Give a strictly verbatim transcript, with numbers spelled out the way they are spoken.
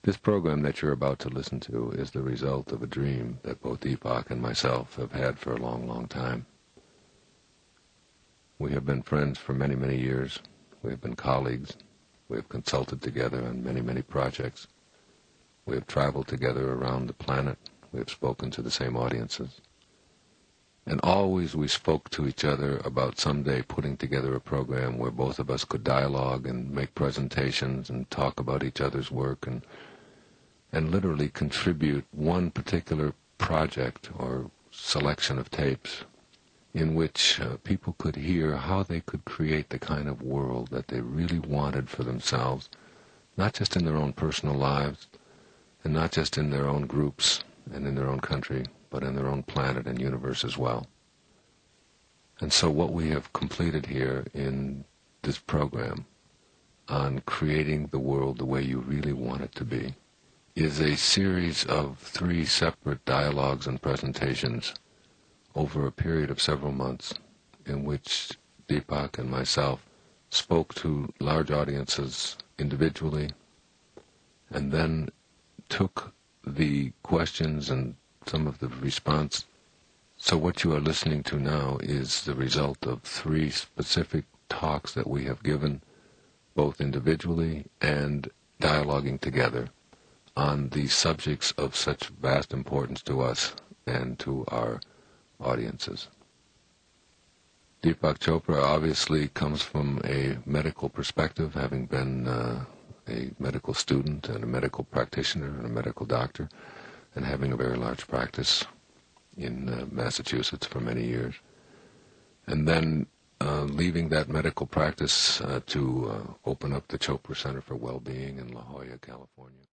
This program that you're about to listen to is the result of a dream that both Deepak and myself have had for a long, long time. We have been friends for many, many years. We have been colleagues. We have consulted together on many, many projects. We have traveled together around the planet. We have spoken to the same audiences. And always we spoke to each other about someday putting together a program where both of us could dialogue and make presentations and talk about each other's work and and literally contribute one particular project or selection of tapes in which uh, people could hear how they could create the kind of world that they really wanted for themselves, not just in their own personal lives and not just in their own groups and in their own country, but in their own planet and universe as well. And so what we have completed here in this program on creating the world the way you really want it to be is a series of three separate dialogues and presentations over a period of several months in which Deepak and myself spoke to large audiences individually and then took the questions and some of the response. So what you are listening to now is the result of three specific talks that we have given, both individually and dialoguing together, on the subjects of such vast importance to us and to our audiences. Deepak Chopra obviously comes from a medical perspective, having been uh, a medical student and a medical practitioner and a medical doctor, and having a very large practice in uh, Massachusetts for many years. And then uh, leaving that medical practice uh, to uh, open up the Chopra Center for Well-Being in La Jolla, California.